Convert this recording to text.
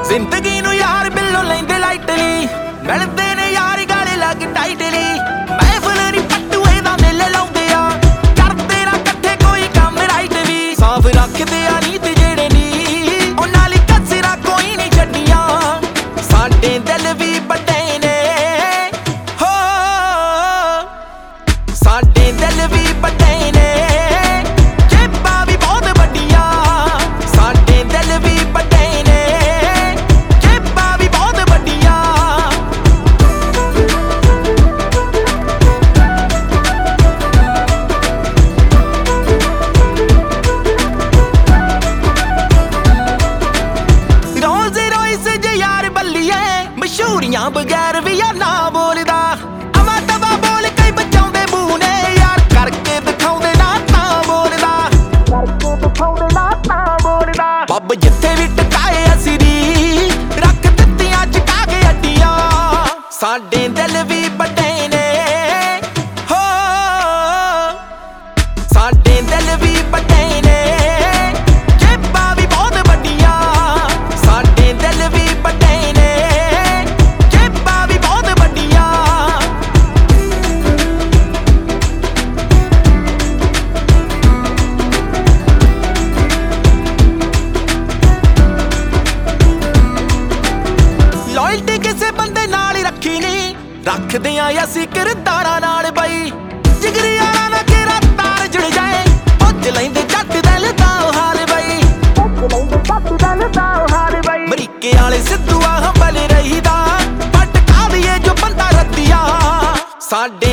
ਜ਼ਿੰਦਗੀ ਨੂੰ ਯਾਰ ਬਿੱਲੋਂ ਲੈਂਦੇ ਲਾਈਟਲੀ, ਮਿਲਦੇ ਨੇ ਯਾਰ ਗਾਲੇ ਲੱਗ ਟਾਈਟਲੀ। ਮਹਿਫਲ ਨੀ ਪੱਟੂਏ ਦਾ ਮੇਲੇ ਲਾਉਂਦੇ ਆ, ਕਰਦੇ ਨਾ ਇਕੱਠੇ ਕੋਈ ਕੰਮ ਰਾਈਟ ਵੀ। ਸਾਫ਼ ਰੱਖਦੇ ਆ ਨੀਤ ਜਿਹੜੇ ਨੀ, ਉਹਨਾਂ ਲਈ ਕਸਰਾਂ ਕੋਈ ਨਹੀਂ ਛੱਡੀਆਂ। ਸਾਡੇ ਦਿਲ ਵੀ ਵੱਡੇ ਨੇ ਹੋ, ਸਾਡੇ ਦਿਲ ਵੀ ਵੱਡੇ ਨੇ, ਜੇਬਾਂ ਵੀ ਬਹੁਤ ਵੱਡੀਆਂ। ਸਾਡੇ ਦਿਲ ਵੀ ਵੱਡੇ ਨੇ, ਜੇਬਾਂ ਵੀ ਬਹੁਤ ਵੱਡੀਆਂ। ਰੋਜ਼ ਰੋਇਸ ਜੇ ਯਾਰ ਬੱਲੀਏ, ਮਸ਼ਹੂਰੀਆਂ ਬਗੈਰ ਵੀ ਆ ਨਾ ਬੋਲਦਾ। ਅਵਾ ਤਵਾ ਬੋਲ ਕਈ ਬਚਾਉਂਦੇ ਮੂੰਹ ਨੇ, ਯਾਰ ਕਰਕੇ ਦਿਖਾਉਂਦੇ ਨਾ ਤਾਂ ਬੋਲਦਾ, ਕਰਕੇ ਦਿਖਾਉਂਦੇ ਨਾ ਤਾਂ ਬੋਲਦਾ। ਪੱਬ ਜਿੱਥੇ ਵੀ ਟਕਾਏ ਅਸੀਂ ਦੀ, ਰੱਖ ਦਿੱਤੀਆਂ ਚੁਕਾ ਕੇ ਅੱਡੀਆਂ। ਸਾਡੇ ਦਿਲ ਵੀ ਵੱਡੇ ਨੇ ਹੋ, ਸਾਡੇ ਦਿਲ ਵੀ ਵੱਡੇ ਨੇ, ਜੇਬਾਂ ਵੀ ਬਹੁਤ ਵੱਡੀਆਂ। ਸਾਡੇ ਦਿਲ ਵੀ ਵੱਡੇ ਨੇ, ਜੇਬਾਂ ਵੀ ਬਹੁਤ ਵੱਡੀਆਂ। ਲਾਇਲਟੀ ਕਿਸੇ ਬੰਦੇ ਨਾਲ ਹੀ ਰੱਖੀ ਨੀ, ਰੱਖਦੇ ਆਂ ਅਸੀਂ ਕਿਰਦਾਰਾਂ ਨਾਲ ਬਈ। ਜਿਗਰੀ ਯਾਰਾਂ ਨਾਲ ਕਿਹੜਾ ਤਾਰ ਜੁੜ ਜਾਏ, ਪੁੱਜ ਲੈਂਦੇ ਜੱਟ ਦਿਲ ਦਾ ਹਾਲ ਬਈ, ਪੁੱਜ ਲੈਂਦੇ ਜੱਟ ਦਿਲ ਦਾ ਹਾਲ ਬਈ। ਅਮਰੀਕੇ ਵਾਲੇ ਸਿੱਧੂ ਆ ਹੰਬਲ ਰਹੀਦਾ, ਪਟਕਾ ਦੀਏ ਜੋ ਬੰਦਾ ਰੱਤੀਆ। ਸਾਡੇ